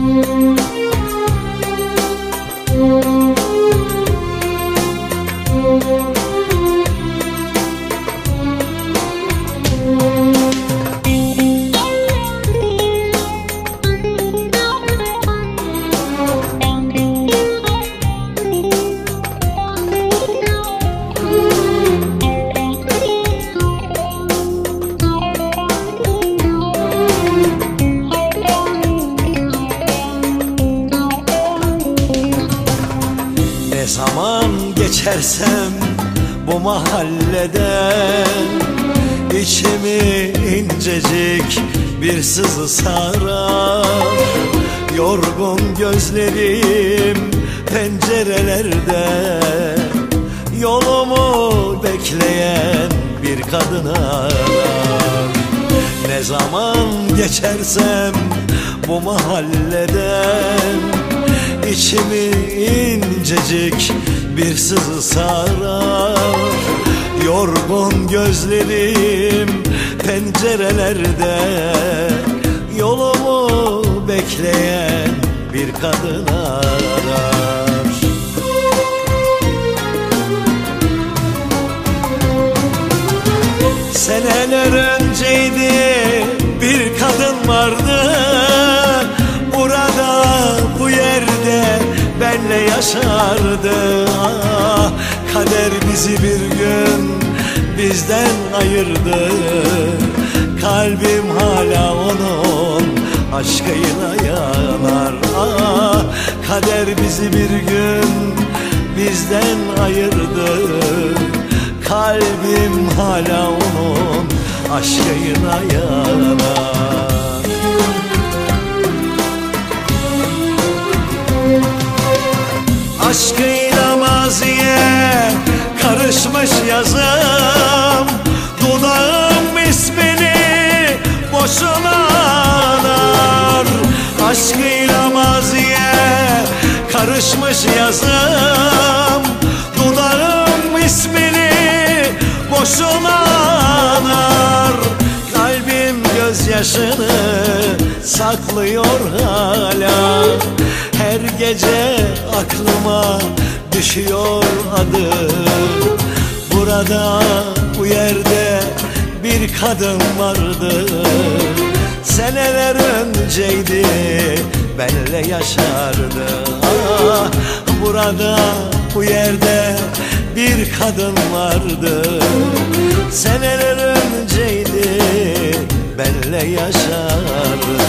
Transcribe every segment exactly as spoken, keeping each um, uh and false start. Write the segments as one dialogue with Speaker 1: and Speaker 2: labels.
Speaker 1: Ne zaman geçersem bu mahalleden içimi incecik bir sızı sarar. Yorgun gözlerim pencerelerde yolumu bekleyen bir kadın arar. Ne zaman geçersem bu mahalleden İçimi incecik bir sızı sarar. Yorgun gözlerim pencerelerde yolumu bekleyen bir kadın arar. Seneler önceydi bir kadın vardı, burada bu yerde benle yaşardı. Ah, kader bizi bir gün bizden ayırdı. Kalbim hala onun aşkıyla yanar. Ah, kader bizi bir gün bizden ayırdı. Kalbim hala onun aşkıyla yanar. Aşkıyla maziye karışmış yazım, dudağım ismini boşuna anar. Aşkıyla maziye karışmış yazım, dudağım ismini boşuna anar. Kalbim gözyaşını saklıyor hala. Her gece aklıma düşüyor adı. Burada bu yerde bir kadın vardı. Seneler önceydi benle yaşardı. Ah, burada bu yerde bir kadın vardı. Seneler önceydi benle yaşardı.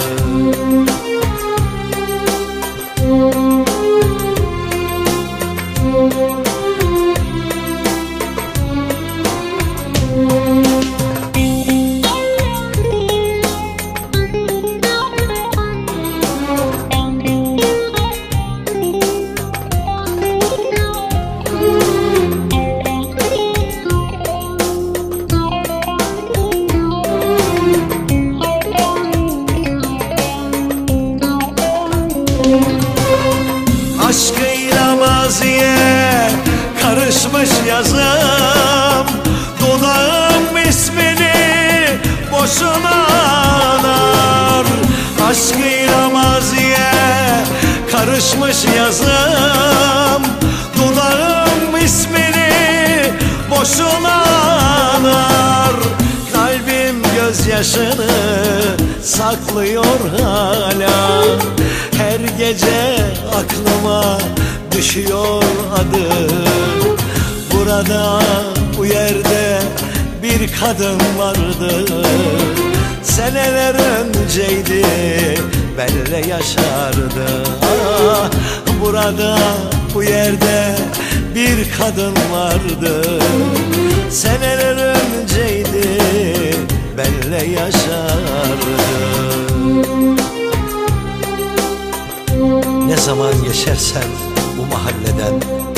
Speaker 1: Aşkıyla maziye karışmış yazım, dudağım ismini boşuna anar. Aşkıyla maziye karışmış yazım, dudağım ismini boşuna anar. Kalbim gözyaşını saklıyor hala. Her gece aklıma düşüyor adı. Burada bu yerde bir kadın vardı. Seneler önceydi benle yaşardı. Ah, burada bu yerde bir kadın vardı. Seneler önceydi benle yaşardı. Ne zaman geçersem bu mahalleden